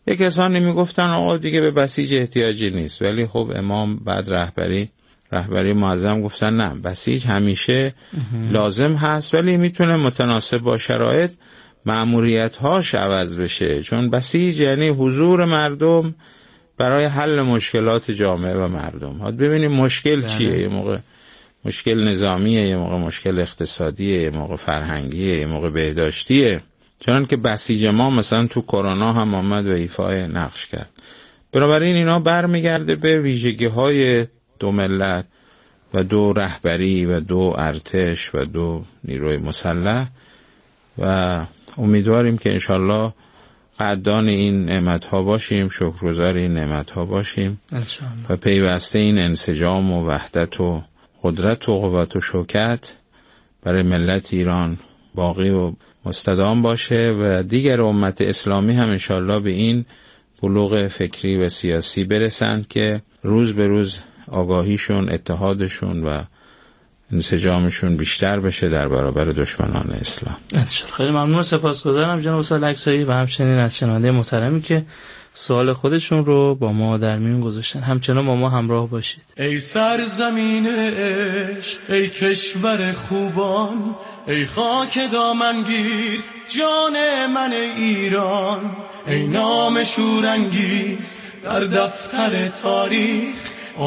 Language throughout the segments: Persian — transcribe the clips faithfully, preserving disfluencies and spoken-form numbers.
یک کسانی میگفتن آقا دیگه به بسیج احتیاجی نیست، ولی خب امام بعد رهبری رهبری معظم گفتن نه، بسیج همیشه لازم هست، ولی میتونه متناسب با شرایط مأموریت هاش عوض بشه، چون بسیج یعنی حضور مردم برای حل مشکلات جامعه و مردم. حالا ببینیم مشکل چیه، یه موقع مشکل نظامیه، یه موقع مشکل اقتصادیه، یه موقع فرهنگیه، یه موقع بهداشتیه. چون که بسیج ما مثلا تو کرونا هم آمد و ایفای نقش کرد. بنابراین اینا برمیگرده به ویژگی های دو ملت و دو رهبری و دو ارتش و دو نیروی مسلح و امیدواریم که انشالله قدردان این نعمت‌ها باشیم، شکرگزار این نعمت‌ها باشیم و پیوسته این انسجام و وحدت و قدرت و قوت و شوکت برای ملت ایران باقی و مستدام باشه و دیگر امت اسلامی هم انشالله به این بلوغ فکری و سیاسی برسند که روز به روز آگاهیشون، اتحادشون و انسجامشون بیشتر بشه در برابر دشمنان اسلام. خیلی ممنون و سپاسگزارم جناب استاد لکسایی و همچنین از شنونده محترمی که سوال خودشون رو با ما در میون گذاشتن. همچنان با ما همراه باشید. ای سرزمین عشق، ای کشور خوبان، ای خاک دامنگیر جان من ایران، ای نام شورانگیز در دفتر تاریخ،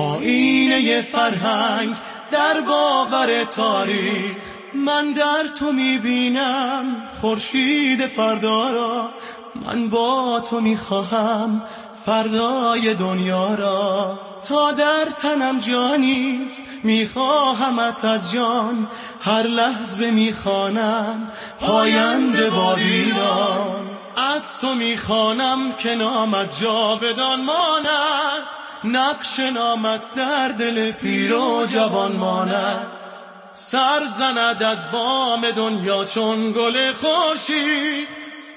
آینه فرهنگ در باور تاریخ. من در تو میبینم خورشید فردا را، من با تو میخواهم فردای دنیا را. تا در تنم جانیست میخواهمت از جان، هر لحظه میخوانم پاینده باد ایران. از تو میخوانم که نامت جاودان ماند، نقش نامت در دل پیر و جوان ماند. سر زند از بام دنیا چون گل خورشید،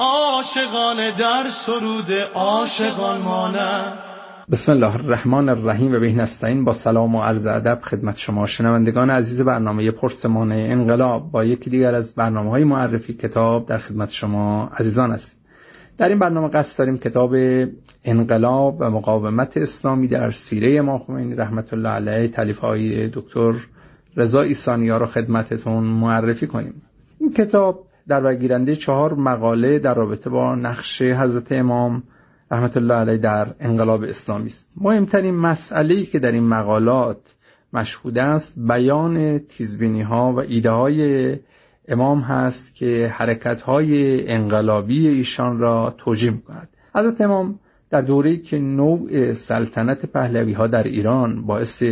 عاشقانه در سرود عاشقان ماند. بسم الله الرحمن الرحیم و به نستعین. با سلام و عرض ادب خدمت شما شنوندگان عزیز برنامه پرسمان انقلاب با یکی دیگر از برنامه‌های معرفی کتاب در خدمت شما عزیزان است. در این برنامه قصد داریم کتاب انقلاب و مقاومت اسلامی در سیره امام خمینی رحمت الله علیه تالیف‌های دکتر رضا عیسانیا را خدمتتون معرفی کنیم. این کتاب در برگیرنده چهار مقاله در رابطه با نقش حضرت امام رحمت الله علیه در انقلاب اسلامی است. مهمترین مسئله‌ای که در این مقالات مشهود است بیان تیزبینی‌ها و ایده‌های امام هست که حرکت‌های انقلابی ایشان را توجیه می‌کند. حضرت امام در دوره‌ای که نوع سلطنت پهلوی‌ها در ایران باعث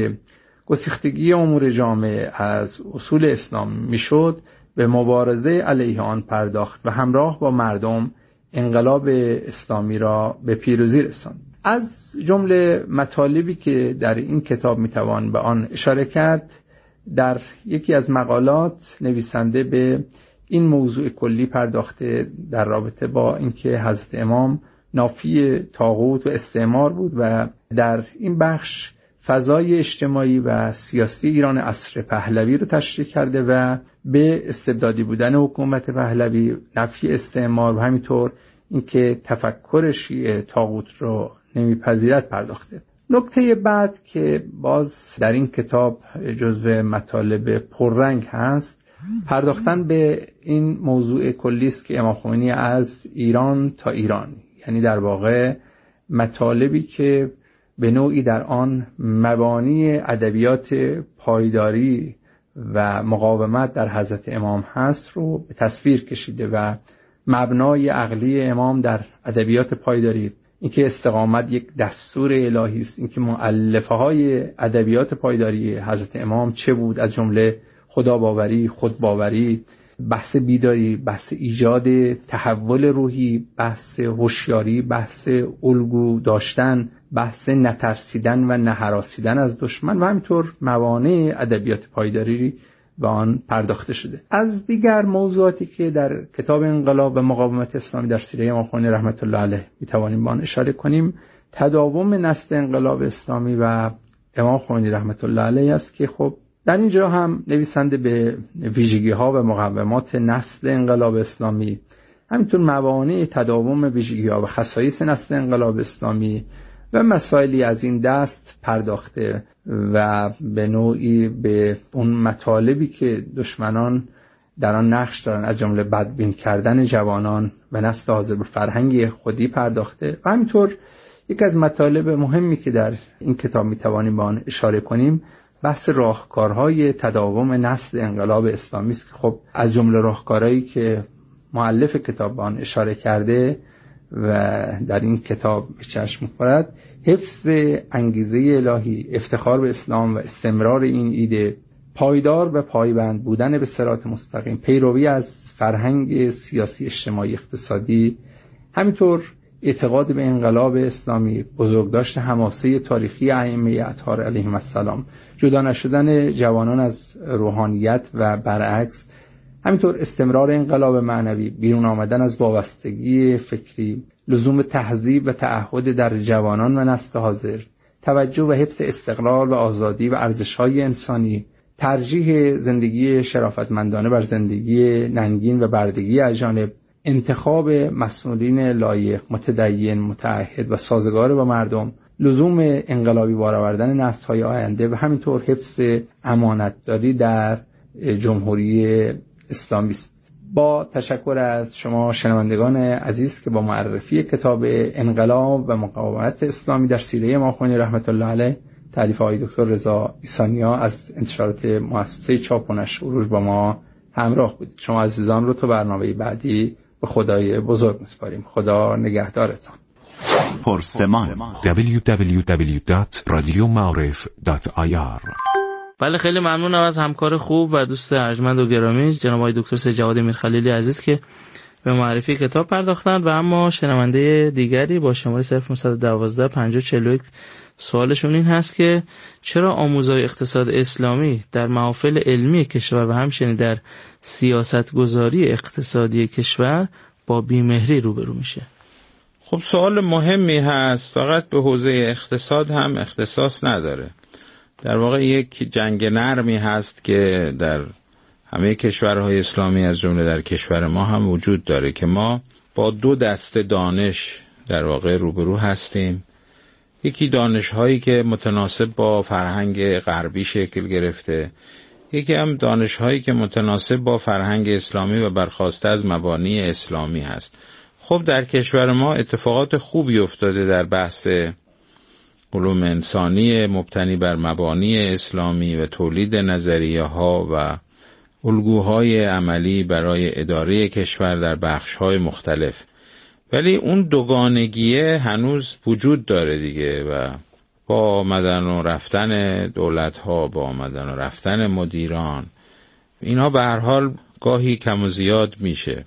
گسیختگی امور جامعه از اصول اسلام میشد، به مبارزه علیه آن پرداخت و همراه با مردم انقلاب اسلامی را به پیروزی رساند. از جمله مطالبی که در این کتاب میتوان به آن اشاره کرد، در یکی از مقالات نویسنده به این موضوع کلی پرداخته در رابطه با اینکه حضرت امام نافی طاغوت و استعمار بود و در این بخش فضای اجتماعی و سیاسی ایران عصر پهلوی رو تشریح کرده و به استبدادی بودن حکومت پهلوی، نفی استعمار و همینطور اینکه تفکر شیعه طاغوت رو نمیپذیرد پرداخته. نکته بعد که باز در این کتاب جزو مطالب پررنگ هست، پرداختن به این موضوع کلی است که امام خمینی از ایران تا ایران، یعنی در واقع مطالبی که به نوعی در آن مبانی ادبیات پایداری و مقاومت در حضرت امام هست رو به تصویر کشیده و مبنای عقلی امام در ادبیات پایداری، اینکه استقامت یک دستور الهی است، اینکه مؤلفه های ادبیات پایداری حضرت امام چه بود، از جمله خداباوری، خودباوری، بحث بیداری، بحث ایجاد تحول روحی، بحث هوشیاری، بحث الگو داشتن، بحث نترسیدن و نهراسیدن از دشمن و همینطور موانع ادبیات پایداری به آن پرداخته شده. از دیگر موضوعاتی که در کتاب انقلاب و مقاومت اسلامی در سیره امام خمینی رحمت الله علیه میتوانیم به آن اشاره کنیم، تداوم نسل انقلاب اسلامی و امام خمینی رحمت الله علیه است که خب در اینجا هم نویسنده به ویژگی‌ها و مقومات نسل انقلاب اسلامی همینطور موانع تداوم ویژگی‌ها و خصایص نسل انقلاب اسلامی و مسائلی از این دست پرداخته و به نوعی به اون مطالبی که دشمنان در آن نقش دارن، از جمله بدبین کردن جوانان و نسل حاضر به فرهنگ خودی پرداخته. و همینطور یک از مطالب مهمی که در این کتاب میتوانیم به آن اشاره کنیم بحث راهکارهای تداوم نسل انقلاب اسلامی است که خب از جمله راهکارهایی که مؤلف کتاب به آن اشاره کرده و در این کتاب به چشم می‌خورد حفظ انگیزه الهی، افتخار به اسلام و استمرار این ایده، پایدار و پایبند بودن به صراط مستقیم، پیروی از فرهنگ سیاسی اجتماعی اقتصادی، همینطور اعتقاد به انقلاب اسلامی، بزرگداشت حماسه تاریخی ائمه اطهار علیهم السلام، جدا نشدن جوانان از روحانیت و برعکس، همینطور استمرار انقلاب معنوی، بیرون آمدن از وابستگی فکری، لزوم تهذیب و تعهد در جوانان و نسل حاضر، توجه و حفظ استقلال و آزادی و ارزش‌های انسانی، ترجیح زندگی شرافتمندانه بر زندگی ننگین و بردگی اجانب، انتخاب مسئولین لایق، متدین، متعهد و سازگار با مردم، لزوم انقلابی بار آوردن نسل‌های آینده و همینطور حفظ امانتداری در جمهوری اسلامی است. با تشکر از شما شنوندگان عزیز که با معرفی کتاب انقلاب و مقاومت اسلامی در سیره ماخوانی رحمت الله علیه تألیف آقای دکتر رضا عیسانیا از انتشارات مؤسسه چاپ و نشر عروج با ما همراه بودید. شما عزیزان رو تا برنامه بعدی به خدای بزرگ می‌سپاریم. خدا نگهدارتان. پرسمان دبلیو دبلیو دبلیو دات رادیو معارف دات آی آر. بله، خیلی ممنونم از همکار خوب و دوست ارجمند و گرامی جناب آقای دکتر سید جواد میرخلیلی عزیز که به معرفی کتاب پرداختند. و اما شنونده دیگری با شماره صفر نهصد و دوازده پنجاه چهل و یک سوالشون این هست که چرا آموزهای اقتصاد اسلامی در محافل علمی کشور و همچنین در سیاستگذاری اقتصادی کشور با بیمهری روبرو میشه؟ خب سوال مهمی هست، فقط به حوزه اقتصاد هم اختصاص نداره. در واقع یک جنگ نرمی هست که در همه کشورهای اسلامی از جمله در کشور ما هم وجود داره که ما با دو دسته دانش در واقع روبرو هستیم. یکی دانش‌هایی که متناسب با فرهنگ غربی شکل گرفته، یکی هم دانش‌هایی که متناسب با فرهنگ اسلامی و برخواسته از مبانی اسلامی هست. خب در کشور ما اتفاقات خوبی افتاده در بحث علوم انسانی مبتنی بر مبانی اسلامی و تولید نظریه‌ها و الگوهای عملی برای اداره کشور در بخش‌های مختلف. ولی اون دوگانگیه هنوز وجود داره دیگه و با آمدن و رفتن دولت‌ها، با آمدن و رفتن مدیران، اینها به هر حال گاهی کم و زیاد میشه.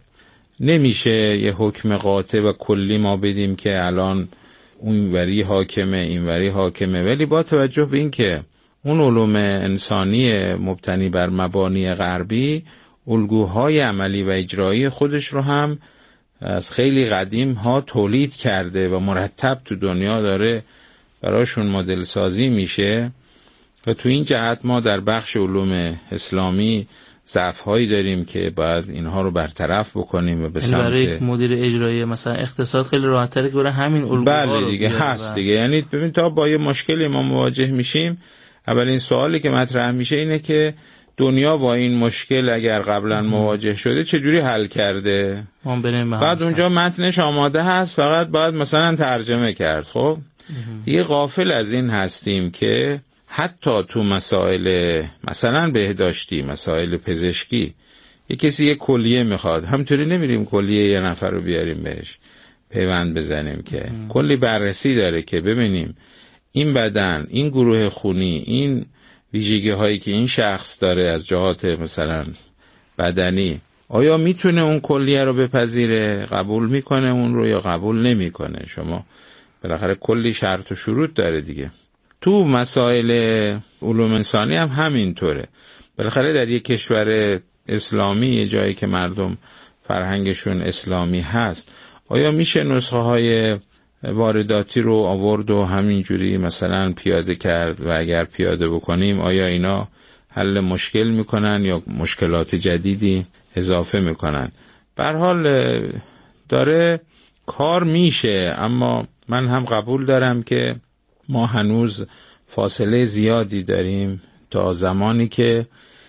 نمیشه یه حکم قاطع و کلی ما بدیم که الان اون وری حاکمه این وری حاکمه، ولی با توجه به این که اون علوم انسانی مبتنی بر مبانی غربی الگوهای عملی و اجرایی خودش رو هم از خیلی قدیم ها تولید کرده و مرتب تو دنیا داره براشون مدل سازی میشه و تو این جهت ما در بخش علوم اسلامی ضعف هایی داریم که باید اینها رو برطرف بکنیم و به سمت برای یک مدیر اجرایی مثلا اقتصاد خیلی راحت تره که برای همین الگوها بله دیگه هست دیگه. یعنی ببین تا با یه مشکلی ما مواجه میشیم، اولین سوالی که مطرح میشه اینه که دنیا با این مشکل اگر قبلا مواجه شده چجوری حل کرده؟ بعد اونجا متنش آماده هست، فقط باید مثلا ترجمه کرد. خب دیگه غافل از این هستیم که حتی تو مسائل مثلا بهداشتی، مسائل پزشکی، یه کسی یه کلیه میخواد، همطوری نمیریم کلیه یه نفر رو بیاریم بهش پیوند بزنیم که ام. کلی بررسی داره که ببینیم این بدن، این گروه خونی، این ویژگی هایی که این شخص داره از جهات مثلا بدنی، آیا میتونه اون کلیه رو بپذیره، قبول میکنه اون رو یا قبول نمیکنه. شما بالاخره کلی شرط و شروط داره دیگه. تو مسائل علوم انسانی هم همینطوره. بالاخره در یک کشور اسلامی، یه جایی که مردم فرهنگشون اسلامی هست، آیا میشه نسخه های وارداتی رو آورد و همینجوری مثلا پیاده کرد و اگر پیاده بکنیم آیا اینا حل مشکل میکنن یا مشکلات جدیدی اضافه میکنن؟ به هر حال داره کار میشه، اما من هم قبول دارم که ما هنوز فاصله زیادی داریم تا زمانی که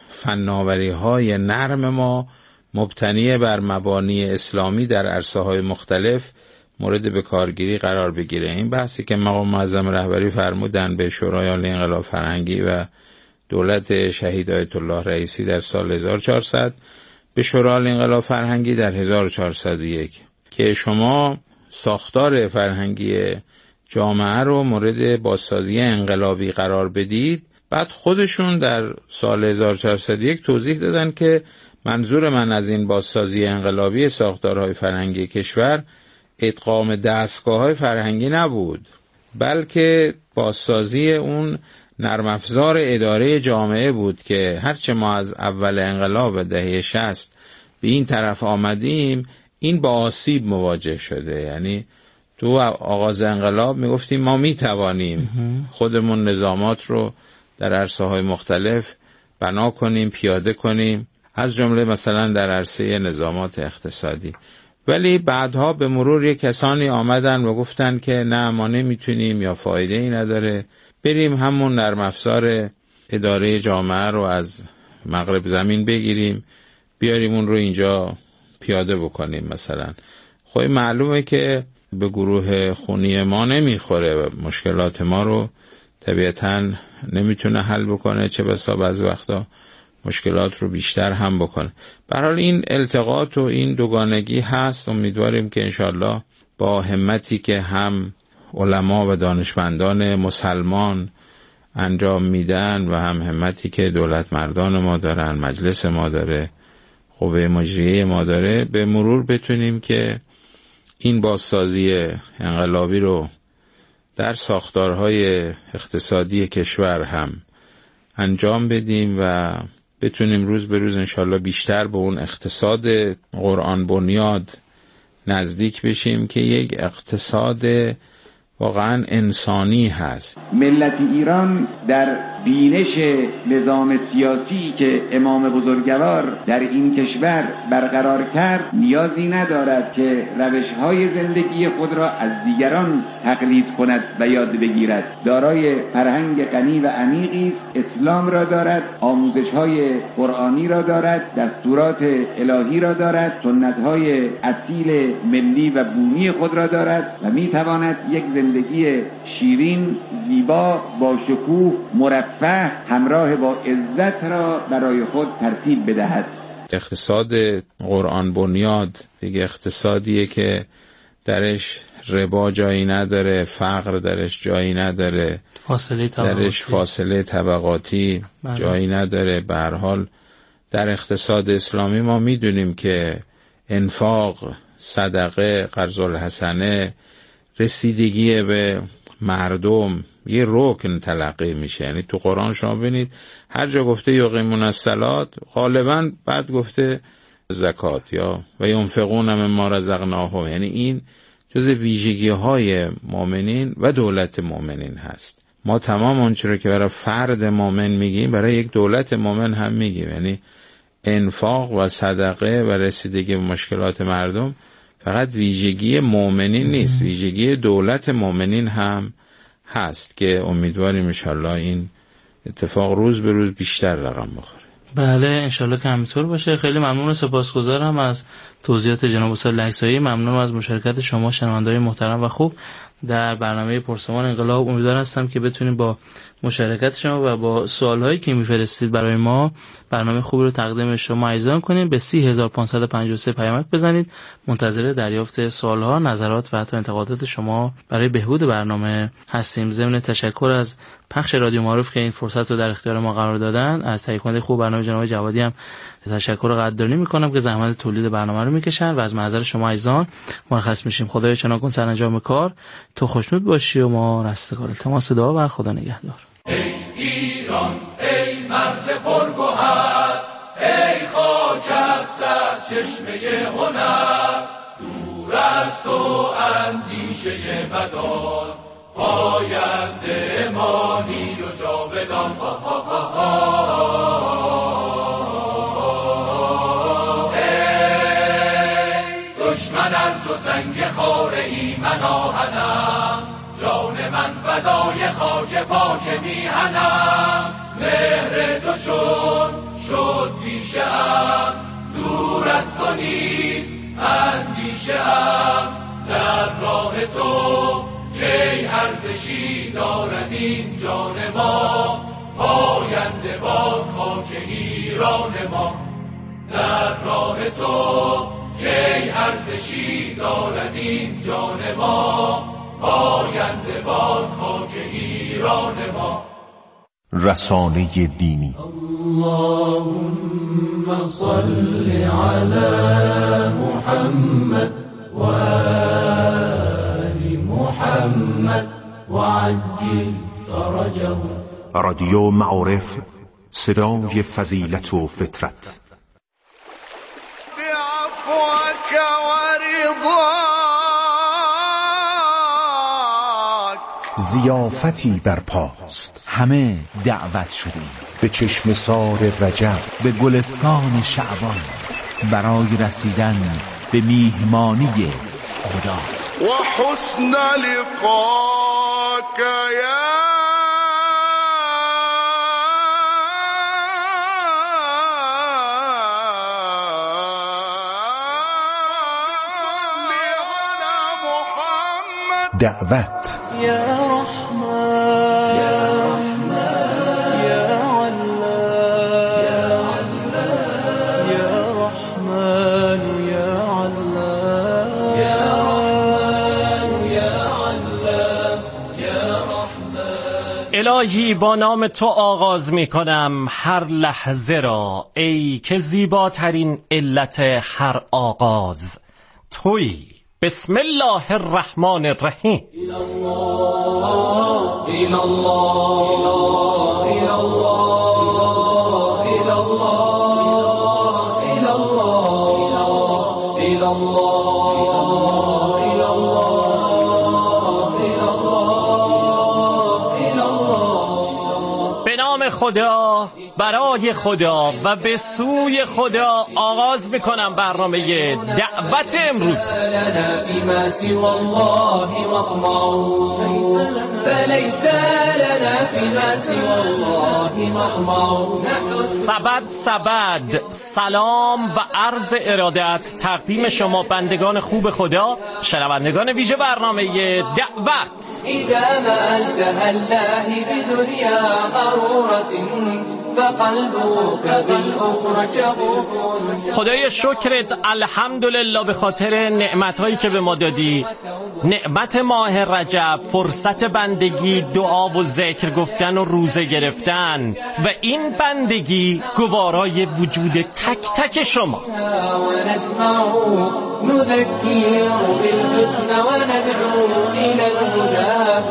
فناوری‌های نرم ما مبتنی بر مبانی اسلامی در عرصه‌های مختلف مورد به کارگیری قرار بگیره. این بحثی که مقام معظم رهبری فرمودن به شورای عالی انقلاب فرهنگی و دولت شهید آیت الله رئیسی در سال هزار و چهارصد، به شورای عالی انقلاب فرهنگی در هزار و چهارصد و یک، که شما ساختار فرهنگی جامعه رو مورد بازسازی انقلابی قرار بدید. بعد خودشون در سال هزار و چهارصد و یک توضیح دادن که منظور من از این بازسازی انقلابی ساختارهای فرهنگی کشور ادغام دستگاه‌های فرهنگی نبود، بلکه بازسازی اون نرم افزار اداره جامعه بود که هرچه ما از اول انقلاب دهه شصت به این طرف آمدیم این با آسیب مواجه شده. یعنی تو آغاز انقلاب میگفتیم ما میتوانیم خودمون نظامات رو در عرصه‌های مختلف بنا کنیم، پیاده کنیم، از جمله مثلا در عرصه نظامات اقتصادی. ولی بعدها به مرور یک کسانی آمدن و گفتن که نه ما نمیتونیم یا فایده ای نداره، بریم همون نرم افزار اداره جامعه رو از مغرب زمین بگیریم بیاریم اون رو اینجا پیاده بکنیم مثلا. خب معلومه که به گروه خونی ما نمیخوره و مشکلات ما رو طبیعتاً نمیتونه حل بکنه، چه بسا بعض وقتا مشکلات رو بیشتر هم بکنه. به هر حال این التقاط و این دوگانگی هست. امیدواریم که انشالله با همتی که هم علما و دانشمندان مسلمان انجام میدن و هم همتی که دولت مردان ما دارن، مجلس ما داره، قوه مجریه ما داره، به مرور بتونیم که این بازسازی انقلابی رو در ساختارهای اقتصادی کشور هم انجام بدیم و بتونیم روز به روز انشالله بیشتر به اون اقتصاد قرآن بنیاد نزدیک بشیم که یک اقتصاد واقعا انسانی هست. ملت ایران در بینش نظام سیاسی که امام بزرگوار در این کشور برقرار کرد نیازی ندارد که روش‌های زندگی خود را از دیگران تقلید کند و یاد بگیرد. دارای فرهنگ غنی و عمیقی است، اسلام را دارد، آموزش‌های قرآنی را دارد، دستورات الهی را دارد، سنت‌های اصیل ملی و بومی خود را دارد و می‌تواند یک زندگی شیرین، زیبا، با شکوه، مرفه همراه با عزت را برای خود ترتیب بدهد. اقتصاد قرآن بنیاد دیگه اقتصادیه که درش ربا جایی نداره، فقر درش جایی نداره، فاصله طبقاتی درش فاصله طبقاتی بله. جایی نداره. به هر حال در اقتصاد اسلامی ما میدونیم که انفاق، صدقه، قرض الحسنه، رسیدگی به مردم یه رکن تلقی میشه. یعنی تو قرآن شما ببینید هر جا گفته یقیمون الصلاة غالبا بعد گفته زکات یا و ینفقون مما رزقناهم. یعنی این جز ویژگی های مؤمنین و دولت مؤمنین هست. ما تمام اونچه رو که برای فرد مؤمن میگیم برای یک دولت مؤمن هم میگیم. یعنی انفاق و صدقه و رسیدگی به مشکلات مردم فقط ویژگی مؤمنین نیست، ویژگی دولت مؤمنین هم هست که امیدواریم انشالله این اتفاق روز به روز بیشتر رقم بخوره. بله انشالله که همینطور باشه. خیلی ممنون و سپاسگزارم از توضیحات جناب استاد لکسایی. ممنونم از مشارکت شما شنونده‌های محترم و خوب در برنامه پرسمان انقلاب. امیدوار هستم که بتونیم با مشارکت شما و با سوالهایی که میفرستید برای ما برنامه خوبی رو تقدیم شما عزیزان کنیم. به سی هزار و پانصد و پنجاه و سه پیامک بزنید. منتظر دریافت سوالها، نظرات و حتی انتقادات شما برای بهبود برنامه هستیم. ضمن تشکر از پخش رادیو معارف که این فرصت رو در اختیار ما قرار دادن، از تهیه کننده خوب برنامه جناب جوادی هم تشکر و قدردانی میکنم که زحمت تولید برنامه رو میکشن و از معذر شما عزیزان مرخص میشیم. خدای چنان کن سرانجام کار تو خوشنود باشی و ما رستگار. التماس دعا و خدا نگهدار. ای ایران ای مرز پرگوهر، ای خاکت سرچشمه هنر، دور از تو اندیشه بدان، پاینده مانی و جاودان. پا پا پا پا ای دشمن تو سنگ خاره ای من آهنم، جان من فدای خاک پاک میهنم. مهر تو چون شد پیشه ام، دور از تو نیست اندیشه ام. در راه تو کی ارزشی دارد این جان ما، پاینده باد خاک ایران ما. در راه تو کی ارزشی دارد این جان ما، پاینده باد خاک ایران ما. رسانه دینی. اللهم صل علی محمد و آل محمد و عجل فرجه. رادیو معارف، صدای فضیلت و فطرت. بعفوك ورضاك ضیافتی برپاست، همه دعوت شدیم به چشم سار رجب، به گلستان شعبان، برای رسیدن به میهمانی خدا و حسن لقاك یا دعوت. یا رحمان یا رحمان یا الله یا الله یا رحمان یا الله یا رحمان یا الله یا رحمان. الهی با نام تو آغاز می کنم هر لحظه را، ای که زیباترین علت هر آغاز تویی. بسم الله الرحمن الرحیم. الى الله الى الله الى الله الى الله الى الله الى الله الى الله. به نام خدا، برای خدا و به سوی خدا آغاز میکنم برنامه دعوت امروز. فيما سوى الله مطمع، فليس لنا فيما سوى الله مطمع. سبد سبد سلام و عرض ارادت تقدیم شما بندگان خوب خدا، شنوندگان ویژه برنامه دعوت. اذا ما انتهى الله بدنيا قرورة فقلبك بالأخرى شغوف. خدای شکرت، الحمدلله به خاطر نعمتهایی که به ما دادی. نعمت ماه رجب، فرصت بندگی، دعا و ذکر گفتن و روزه گرفتن، و این بندگی گوارای وجود تک تک شما. ونسمع نذكر بالحسن وندعو إلى الهدى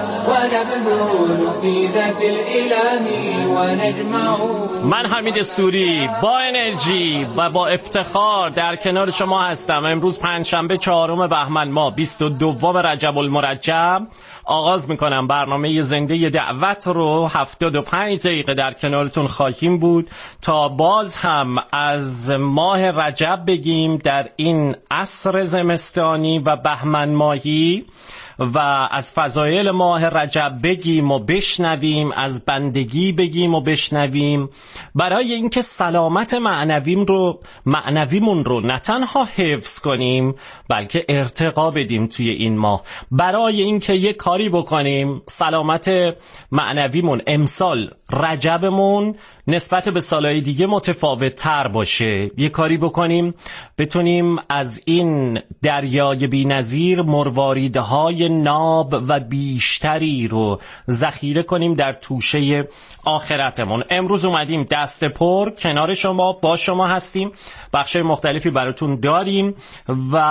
ونبذل في ذات الإله ونجمع. من حمید سوری با انرژی و با افتخار در کنار شما هستم. امروز پنجشنبه چهارم بهمن ماه بیست و دوم رجب المرجب آغاز میکنم برنامه زنده دعوت رو. هفتاد و پنج دقیقه در کنارتون خواهیم بود تا باز هم از ماه رجب بگیم در این عصر زمستانی و بهمن ماهی، و از فضایل ماه رجب بگیم و بشنویم، از بندگی بگیم و بشنویم، برای اینکه سلامت معنویم رو معنویمون رو نه تنها حفظ کنیم بلکه ارتقا بدیم توی این ماه، برای اینکه یه کاری بکنیم سلامت معنویمون امسال رجبمون نسبت به سالهای دیگه متفاوت تر باشه، یه کاری بکنیم بتونیم از این دریای بی‌نظیر مرواریدهای ناب و بیشتری رو ذخیره کنیم در توشه آخرتمون. امروز اومدیم دست پر کنار شما، با شما هستیم، بخش مختلفی براتون داریم و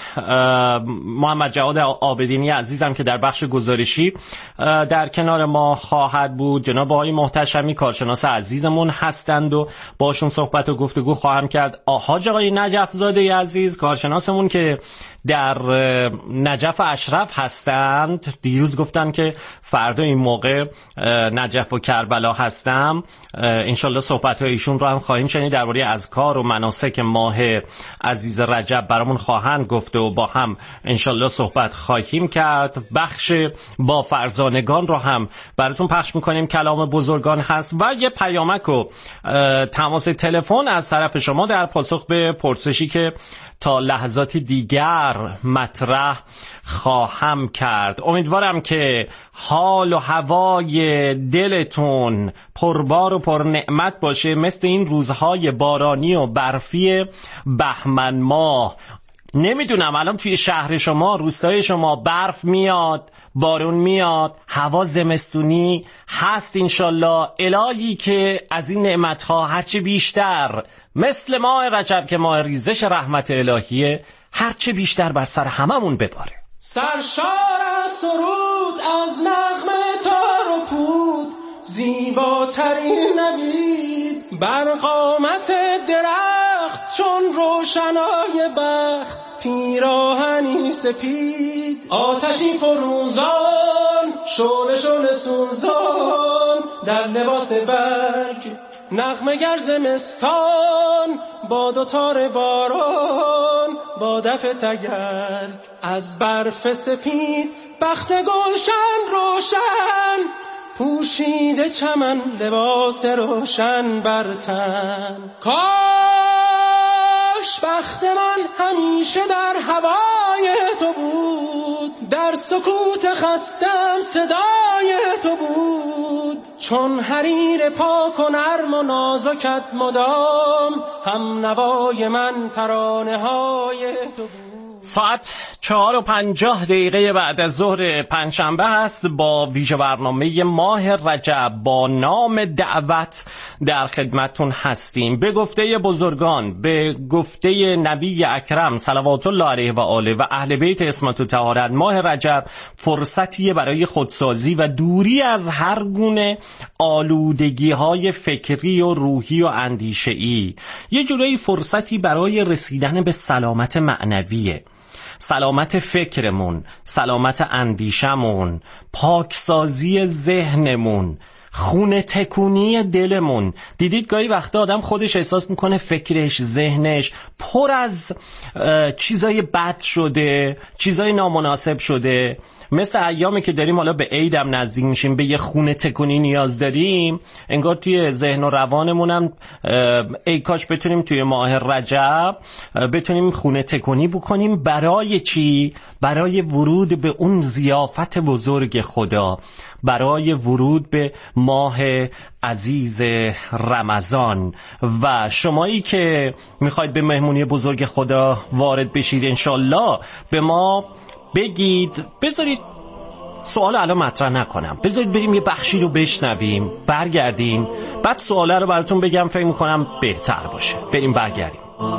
محمد جواد عابدینی عزیزم که در بخش گزارشی در کنار ما خواهد بود، جناب آقای محترم محتشمی کارشناس عزیزمون هستند و باشون صحبت و گفتگو خواهم کرد. حاج آقای نجف زاده عزیز کارشناسمون که در نجف اشرف هستند، دیروز گفتن که فردا این موقع نجف و کربلا هستم. انشالله صحبت های ایشون رو هم خواهیم شنید، درباره اذکار و مناسک ماه عزیز رجب برامون خواهند گفت و با هم انشالله صحبت خواهیم کرد. بخش با فرزانگان رو هم براتون پخش میکنیم، کلام بزرگان هست و یه پیامک و تماس تلفن از طرف شما در پاسخ به پرسشی که تا لحظاتی دیگر مطرح خواهم کرد. امیدوارم که حال و هوای دلتون پربار و پر نعمت باشه، مثل این روزهای بارانی و برفی بهمن ماه. نمیدونم الان توی شهر شما، روستای شما برف میاد، بارون میاد، هوا زمستونی هست. انشالله الهی که از این نعمتها هرچه بیشتر، مثل ماه رجب که ماه ریزش رحمت الهیه، هرچه بیشتر بر سر هممون بباره. سرشار از سرود از نغمه تار و پود، زیباترین نوید بر قامت درخت، چون روشنای بخت پیراهنی سپید، آتشی فروزان شعله شعله سوزان در لباس برگ، نغمه گر زمستان با دوتار باران، با دف تگرگ از برف سپید، بخت گلشن روشن پوشیده چمن، لباس روشن بر تن. کاش بخت من همیشه در هوای تو بود، در سکوت خستم صدای تو بود، چون حریر پاک و نرم و نازکت مدام، هم نوای من ترانه های تو بود. ساعت چهار و پنجاه دقیقه بعد از ظهر پنجشنبه هست. با ویژه برنامه ماه رجب با نام دعوت در خدمتون هستیم. به گفته بزرگان، به گفته نبی اکرم صلوات الله علیه و آله و اهل بیت عصمت و طهارت، ماه رجب فرصتیه برای خودسازی و دوری از هر گونه آلودگی های فکری و روحی و اندیشه‌ای. یه جورایی فرصتی برای رسیدن به سلامت معنویه، سلامت فکرمون، سلامت اندیشمون، پاکسازی ذهنمون، خونه تکونی دلمون. دیدید گاهی وقتا آدم خودش احساس میکنه فکرش، ذهنش پر از چیزای بد شده، چیزای نامناسب شده. مثل ایامی که داریم حالا به عید هم نزدیک میشیم، به یه خونه تکونی نیاز داریم. انگار توی ذهن و روانمونم ای کاش بتونیم توی ماه رجب بتونیم خونه تکونی بکنیم. برای چی؟ برای ورود به اون ضیافت بزرگ خدا، برای ورود به ماه عزیز رمضان. و شمایی که میخواید به مهمونی بزرگ خدا وارد بشید، انشالله به ما بگید. بذارید سوال الان مطرح نکنم، بذارید بریم یه بخشی رو بشنویم، برگردیم، بعد سواله رو براتون بگم. فکر میکنم بهتر باشه. بریم برگردیم.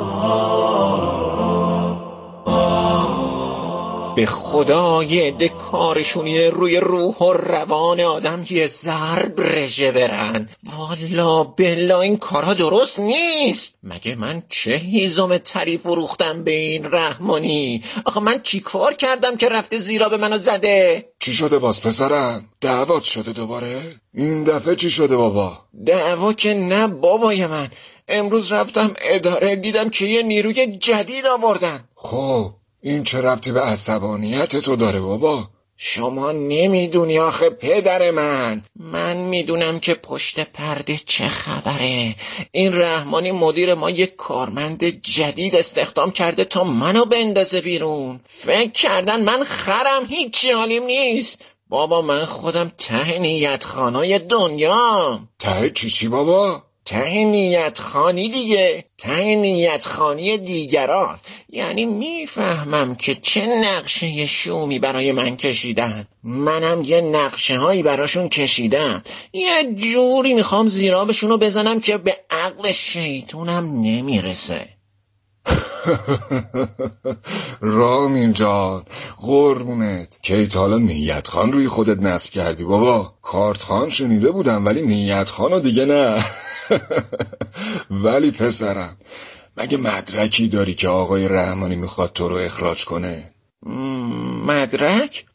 به خدا یه عده کارشونیه روی روح و روان آدم یه ضرب رژه برن. والا بلا این کارها درست نیست. مگه من چه هیزم تری فروختم به این رحمانی؟ آخه من چی کار کردم که رفته زیرا به منو زده؟ چی شده باز پسرم؟ دعوات شده دوباره؟ این دفعه چی شده بابا؟ دعوا که نه بابای من. امروز رفتم اداره، دیدم که یه نیروی جدید آوردن. خب این چه ربطی به عصبانیت تو داره بابا؟ شما نمیدونی آخه پدر من. من میدونم که پشت پرده چه خبره. این رحمانی مدیر ما یک کارمند جدید استخدام کرده تا منو بندازه بیرون. فکر کردن من خرم، هیچی حالیم نیست. بابا من خودم ته نیت خانای دنیا. ته چی چی بابا؟ ته نیت خانی دیگه، ته نیت خانی دیگران. یعنی میفهمم که چه نقشه شومی برای من کشیدن، منم یه نقشه هایی براشون کشیدم. یه جوری میخوام زیرابشونو بزنم که به عقل شیطونم نمیرسه. رامین جان قربونت، کی تا حالا نیت خان روی خودت نصب کردی بابا؟ کارت خان شنیده بودم ولی نیت خانو دیگه نه. ولی پسرم مگه مدرکی داری که آقای رحمانی میخواد تو رو اخراج کنه؟ مدرک؟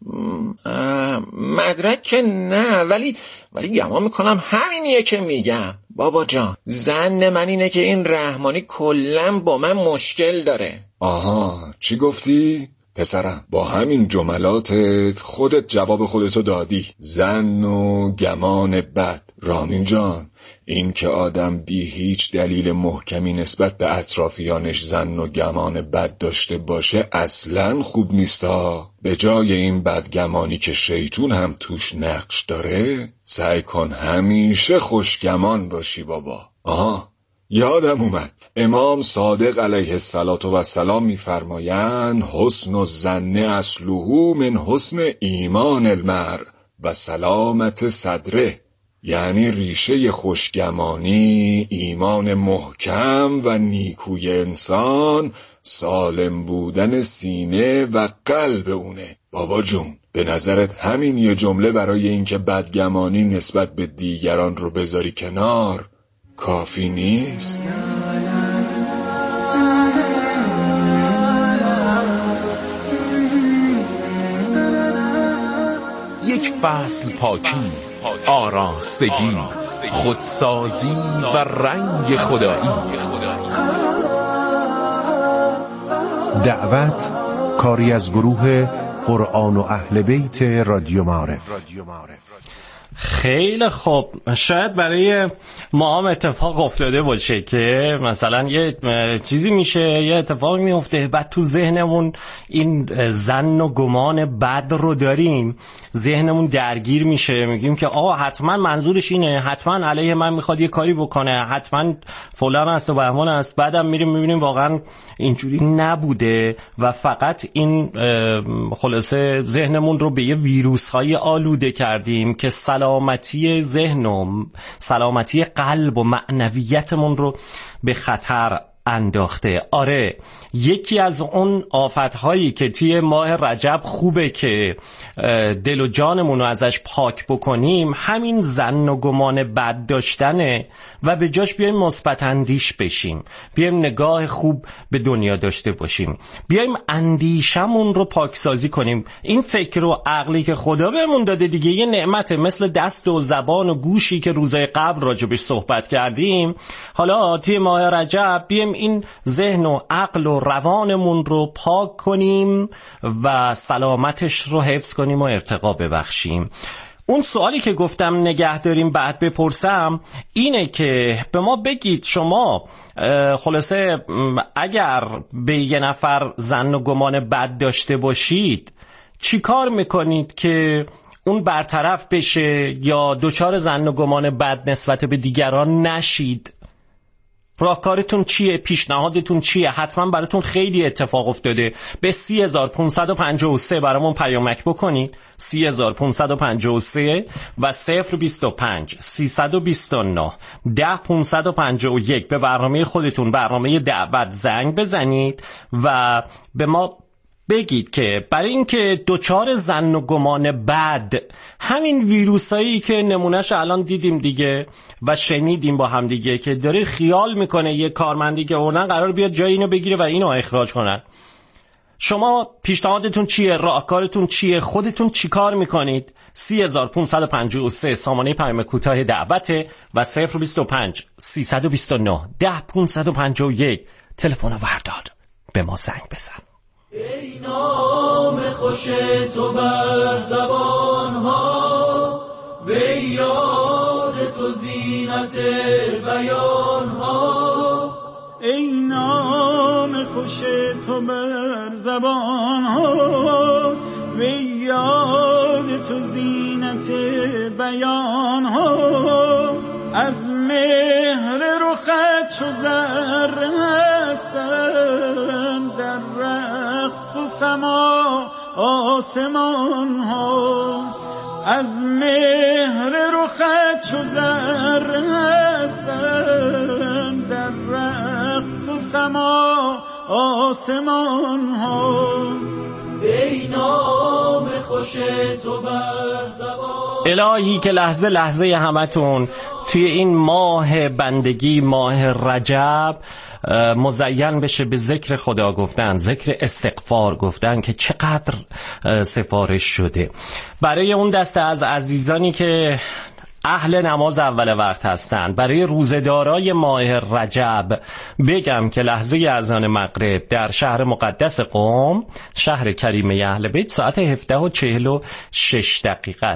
مدرک که نه، ولی ولی گمان میکنم همینیه که میگم. بابا جان زن من اینه که این رحمانی کلن با من مشکل داره. آها چی گفتی؟ پسرم با همین جملاتت خودت جواب خودتو دادی. زن و گمان بد. رامین جان این که آدم بی هیچ دلیل محکمی نسبت به اطرافیانش زن و گمان بد داشته باشه اصلاً خوب نیستا. به جای این بدگمانی که شیطون هم توش نقش داره سعی کن همیشه خوشگمان باشی بابا. آها یادم اومد امام صادق علیه السلام میفرمایند حسن الظن اصله من حسن ایمان المرء و سلامت صدره، یعنی ریشه خوشگمانی ایمان محکم و نیکوی انسان سالم بودن سینه و قلب اونه. بابا جون به نظرت همین یه جمله برای اینکه بدگمانی نسبت به دیگران رو بذاری کنار کافی نیست؟ یک فصل پاکی، آراستگی، خودسازی و رنگ خدایی. دعوت کاری از گروه قرآن و اهل بیت رادیو معارف. خیلی خوب، شاید برای ما هم اتفاق افتاده باشه که مثلا یه چیزی میشه، یه اتفاق میفته، بعد تو ذهنمون این ظن و گمان بد رو داریم، ذهنمون درگیر میشه، میگیم که آه حتما منظورش اینه، حتما علیه من میخواد یه کاری بکنه، حتما فلان است و بهمان است. بعدم میریم میبینیم واقعا اینجوری نبوده و فقط این خلاصه ذهنمون رو به یه ویروس های آلوده کردیم که سلامتی ذهن و سلامتی قلب و معنویتمون رو به خطر انداخته. آره، یکی از اون آفت‌هایی که توی ماه رجب خوبه که دل و جانمون رو ازش پاک بکنیم همین ظن و گمان بد داشتنه و به جاش بیایم مثبت اندیش بشیم، بیایم نگاه خوب به دنیا داشته باشیم، بیایم اندیشمون رو پاکسازی کنیم. این فکر و عقلی که خدا بهمون داده دیگه یه نعمته، مثل دست و زبان و گوشی که روزای قبل راجبش صحبت کردیم. حالا توی ماه رجب بیایم این ذهن و عقل و روانمون رو پاک کنیم و سلامتش رو حفظ کنیم و ارتقا ببخشیم. اون سوالی که گفتم نگه داریم بعد بپرسم اینه که به ما بگید شما خلاصه اگر به یه نفر ظن و گمان بد داشته باشید چی کار میکنید که اون برطرف بشه یا دچار ظن و گمان بد نسبت به دیگران نشید؟ راهکارتون چیه؟ پیشنهادتون چیه؟ حتما براتون خیلی اتفاق افتاده. به سی هزار پانصد و پنجاه و سه برامون پیامک بکنید، سی هزار پانصد و پنجاه و سه و صفر بیست و پنج سیصد و بیست و نه ده پانصد و پنجاه و یک به برنامه خودتون، برنامه دعوت زنگ بزنید و به ما بگید که برای اینکه دوچار ظن و گمان بد، همین ویروسایی که نمونهش الان دیدیم دیگه و شنیدیم با هم دیگه که داره خیال میکنه یه کارمندی که اونن قرار بیاد جای اینو بگیره و اینو اخراج کنن، شما پیشنهادتون چیه؟ راهکارتون چیه؟ خودتون چی کار میکنید؟ سی هزار پانصد و پنجاه و سه سامانه پیام کوتاه دعوته و صفر بیست و پنج سیصد و بیست و نه ده پانصد و پنجاه و یک تلفن وردار به ما زنگ بزن. ای نام خوش تو بر زبان ها و یاد تو زینت بیان ها، ای نام خوش تو بر زبان ها و یاد تو زینت بیان ها، از مهر رخت چو ذره هستم در رقص و سما آسمان ها، از مهر رخت چو ذره هستم در رقص و سما آسمان ها. ای نام خوش تو بر زبان. الهی که لحظه لحظه همتون توی این ماه بندگی، ماه رجب، مزین بشه به ذکر خدا گفتن، ذکر استغفار گفتن که چقدر سفارش شده. برای اون دسته از عزیزانی که اهل نماز اول وقت هستند، برای روزدارای ماه رجب بگم که لحظه اذان مغرب در شهر مقدس قم، شهر کریم اهل بیت، ساعت هفده و چهل و شش دقیقه است.